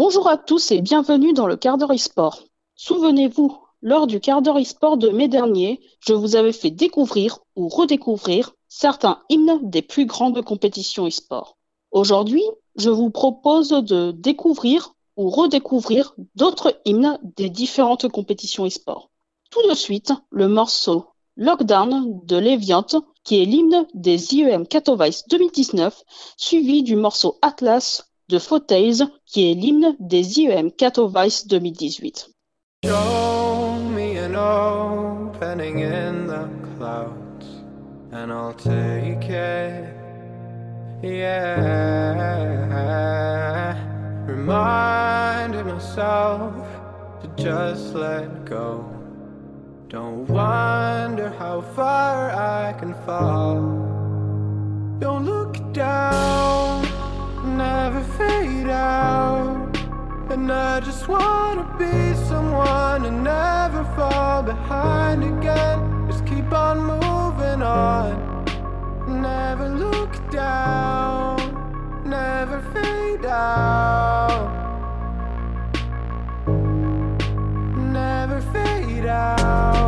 Bonjour à tous et bienvenue dans le quart d'heure e-sport. Souvenez-vous, lors du quart d'heure e-sport de mai dernier, je vous avais fait découvrir ou redécouvrir certains hymnes des plus grandes compétitions e-sport. Aujourd'hui, je vous propose de découvrir ou redécouvrir d'autres hymnes des différentes compétitions e-sport. Tout de suite, le morceau Lockdown de Leviant, qui est l'hymne des IEM Katowice 2019, suivi du morceau Atlas de Phothase, qui est l'hymne des IEM Katowice 2018. Show me an opening in the clouds, and I'll take it, yeah. Reminding myself to just let go. Don't wonder how far I can fall. Don't look down, never fade out. And I just wanna be someone and never fall behind again. Just keep on moving on. Never look down, never fade out. Never fade out.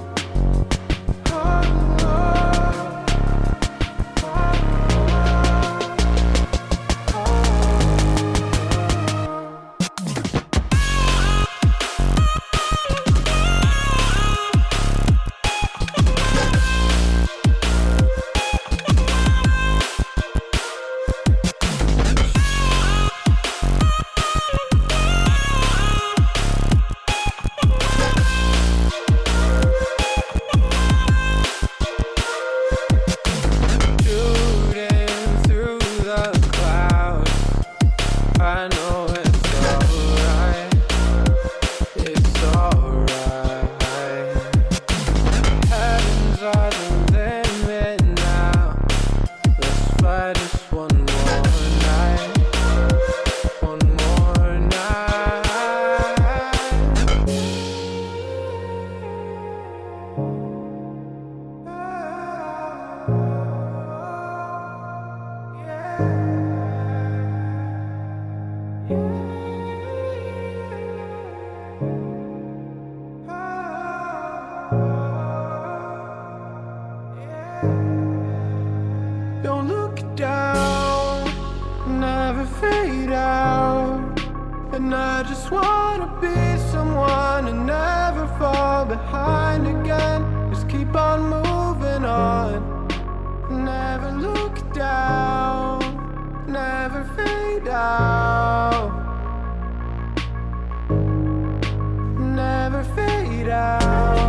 Don't look down, never fade out. And I just wanna be someone and never fall behind again. Just keep on moving on. Never look down, never fade out. Never fade out.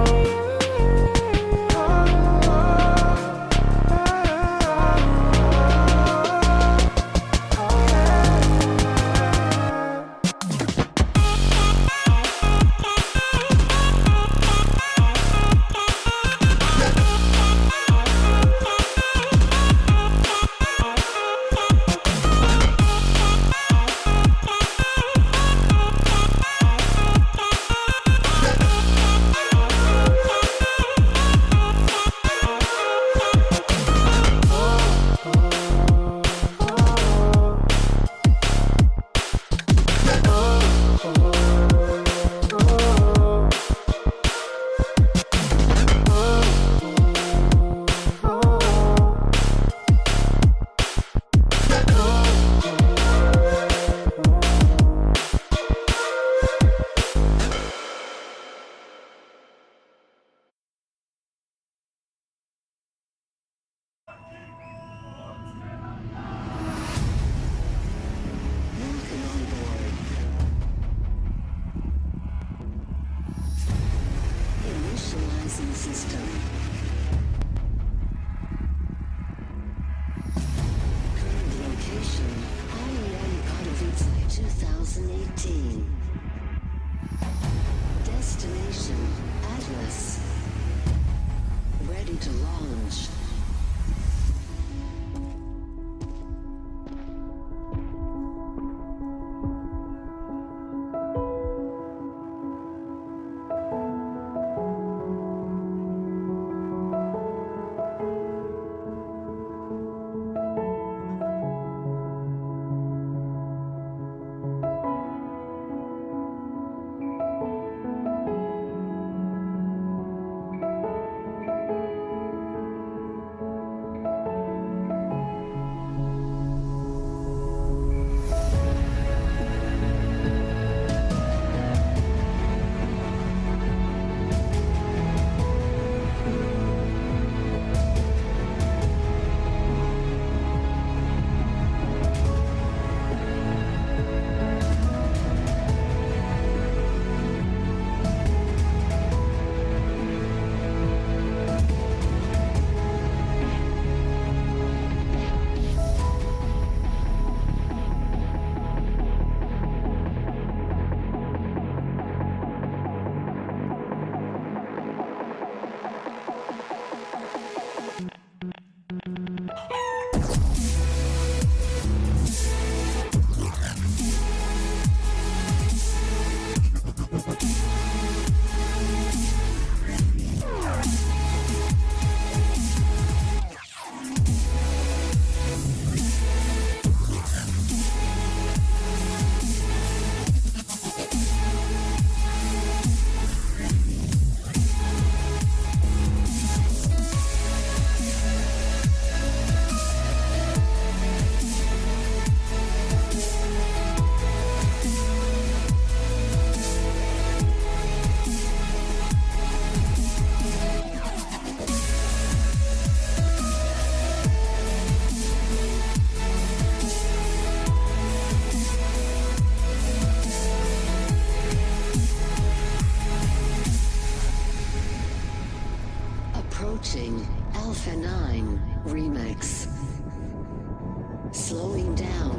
Slowing down.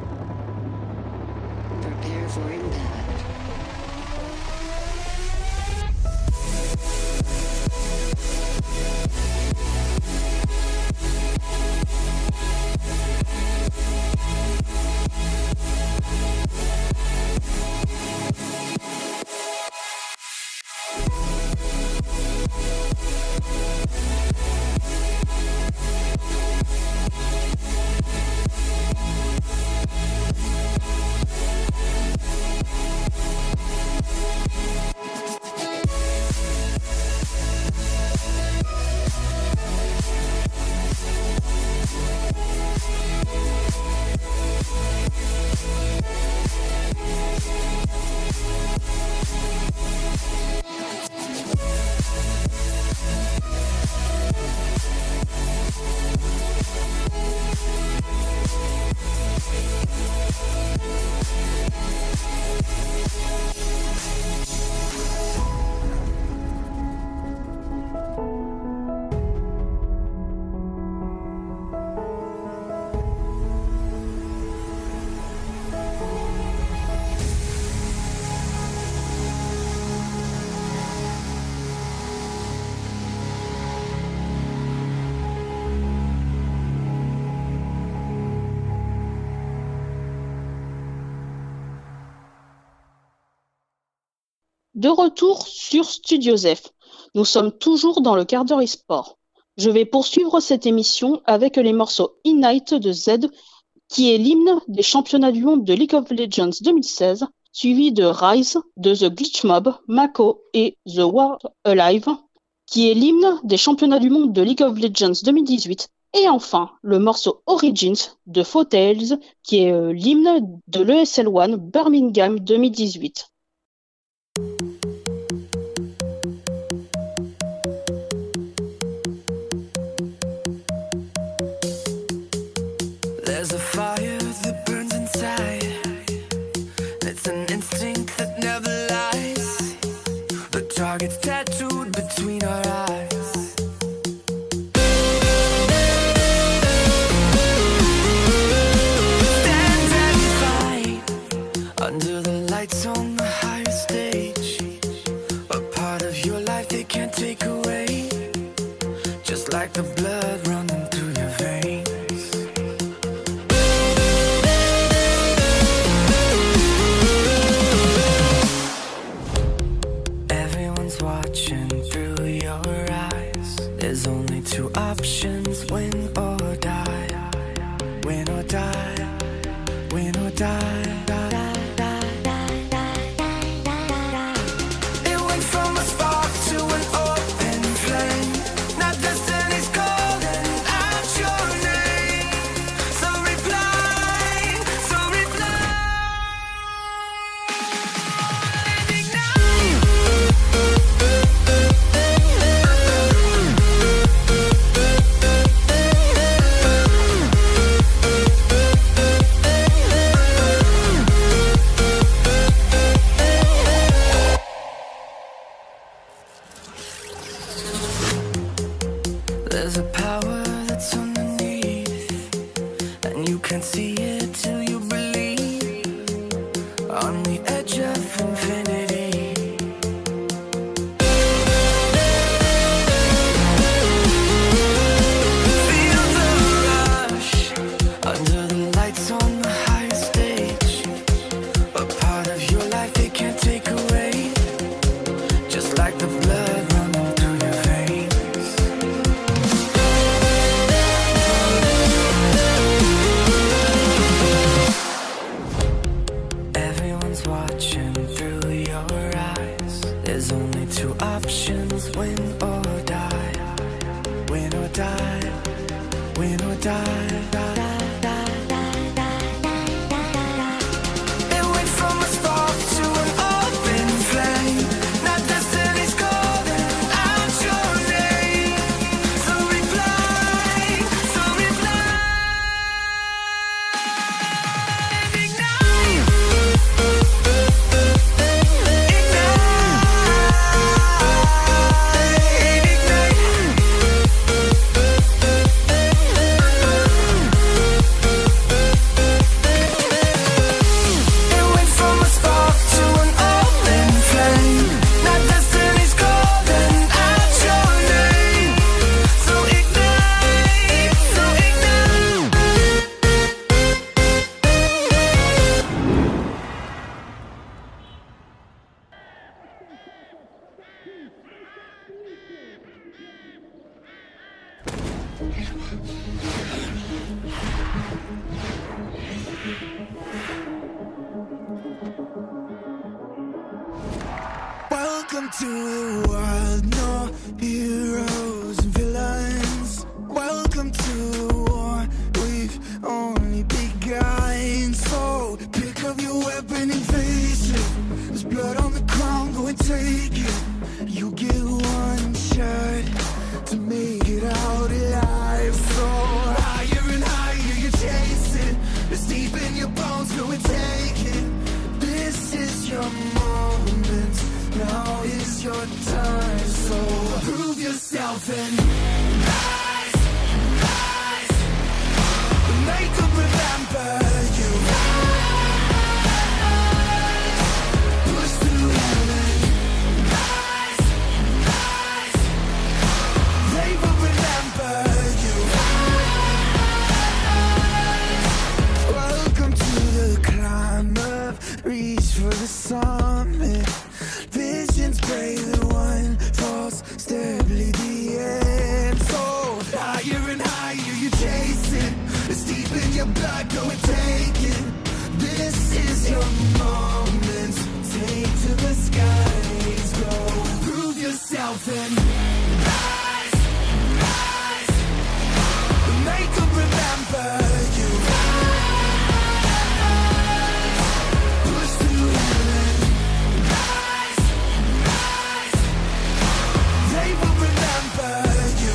Prepare for impact. De retour sur Studio Zef. Nous sommes toujours dans le quart d'heure e-sport. Je vais poursuivre cette émission avec les morceaux Ignite de Z, qui est l'hymne des championnats du monde de League of Legends 2016, suivi de Rise de The Glitch Mob, Mako et The World Alive, qui est l'hymne des championnats du monde de League of Legends 2018, et enfin le morceau Origins de Faux-Tales, qui est l'hymne de l'ESL One Birmingham 2018. There's a fire that burns inside. It's an instinct that never lies. The target's tattooed between our eyes. Stand and fight under the lights on the higher stage. A part of your life they can't take away. Just like the blood running through your veins. Watching through your eyes. There's only two options: win or die. Win or die. Win or die. It went from a spark to an open flame. Now destiny's calling out your name. So reply, so reply. There's a power that's underneath, and you can't see it till you believe. On the edge of infinity. Feel the rush under the lights on the higher stage. A part of your life they can't take away. Just like the blood running through your veins. Everyone's watching through your eyes. There's only two options: win or die. Win or die. Win or die. It went from a spark to an open flame. Now destiny's calling out your name. So reply, so reply. Ignite. Ignite. Welcome to the world, no heroes and villains. Welcome to the war, we've only begun. So pick up your weapon and face it. There's blood on the ground, go and take it. You get one shot to make it out alive. So higher and higher you're chasing. It's deep in your bones, go and take it. This is your moment, now is your time. So prove yourself and rise, rise. Make them remember you. Rise, push through heaven. Rise, rise. They will remember you. Rise. Welcome to the climb up, reach for the summit. Visions brave, the one falls, steadily the end. So higher and higher you're chasing. It's deep in your blood, go and take it. This is your moment. Take to the skies, go. Prove yourself and rise, rise. Make them remember you. Rise, push through heaven. Rise, rise. They will remember you.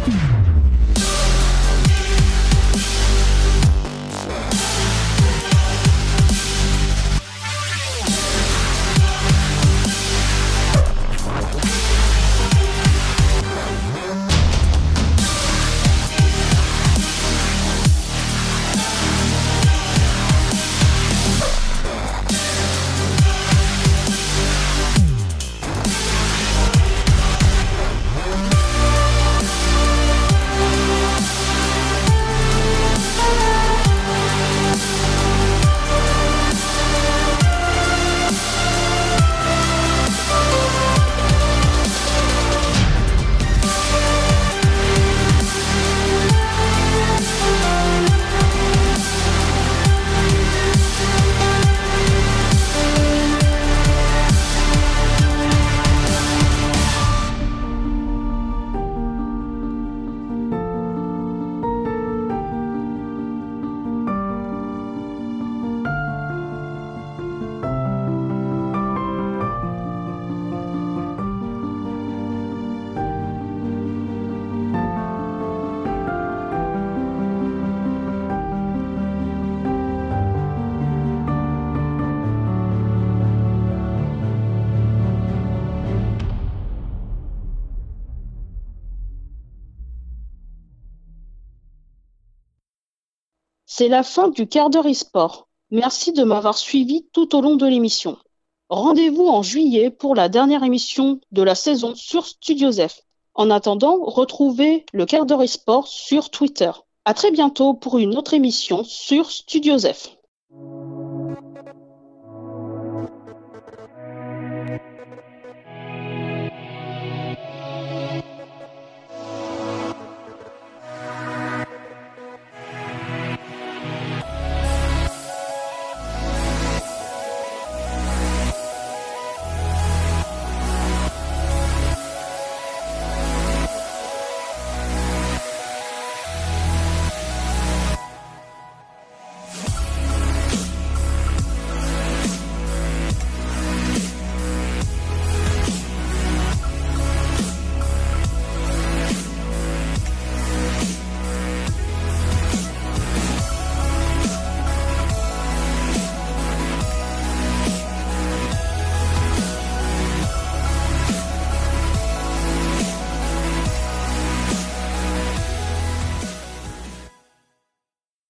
C'est la fin du quart d'heure e-sport. Merci de m'avoir suivi tout au long de l'émission. Rendez-vous en juillet pour la dernière émission de la saison sur Studio Zef. En attendant, retrouvez le quart d'heure e-sport sur Twitter. À très bientôt pour une autre émission sur Studio Zef.